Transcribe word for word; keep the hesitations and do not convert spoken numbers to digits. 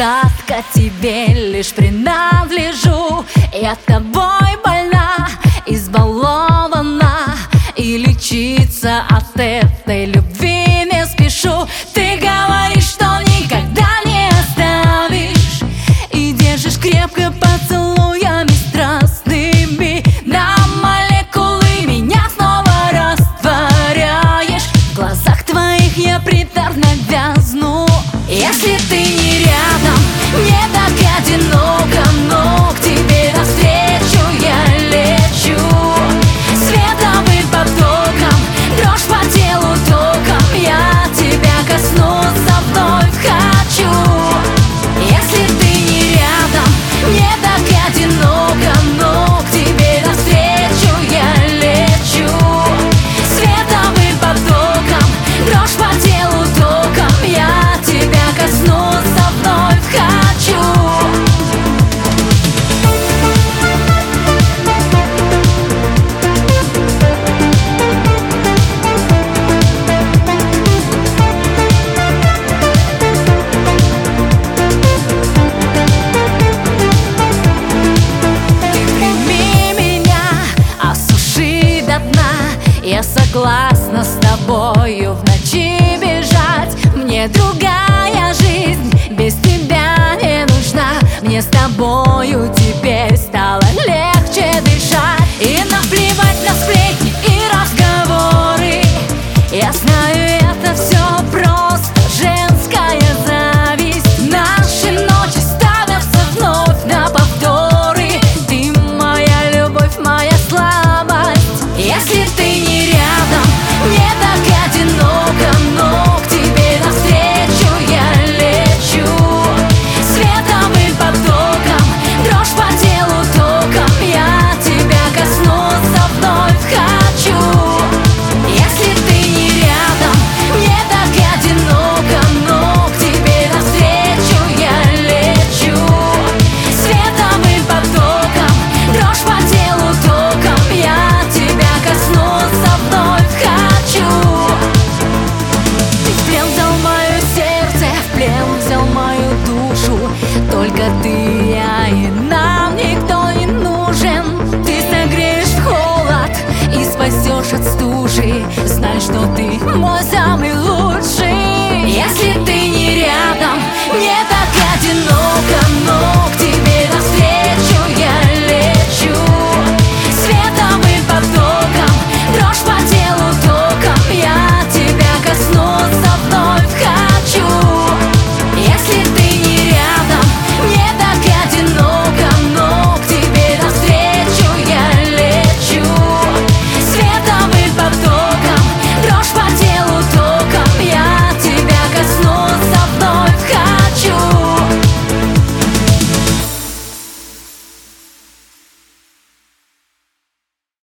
остатка тебе лишь принадлежу. Я тобой больна, избалована, и лечиться от этой любви не спешу. Ты говоришь, что никогда не оставишь, и держишь крепко поцелуями страстными. На молекулы меня снова растворяешь. В глазах твоих я приторно вязну. Если ты не рядом, мне так одиноко, но к тебе навстречу я лечу. Световым потоком, дрожь по телу током, я тебя коснуться вновь хочу. Если ты не рядом, мне так одиноко, но к тебе навстречу я лечу. Световым потоком, дрожь по телу током, я тебя коснуться вновь хочу. Я согласна с тобою в ночи бежать. Мне другая жизнь без тебя не нужна. Мне с тобою теперь стало легче дышать. И наплевать на сплетни и разговоры. Я знаю, это все просто женская зависть. Наши ночи ставятся вновь на повторы. Ты моя любовь, моя слабость. Если ты не рядом, мне так одиноко, но к тебе навстречу я лечу. Световым потоком, дрожь по телу током, я тебя коснуться вновь хочу. Если ты не рядом, мне так одиноко, но к тебе навстречу я лечу. Световым потоком, дрожь по телу током, я тебя коснуться вновь хочу. Ты в плен взял мое сердце, в плен взял мою душу. Только ты, я, и нам никто не нужен. Ты согреешь в холод и спасешь от стужи. Знай, что ты мой самый лучший.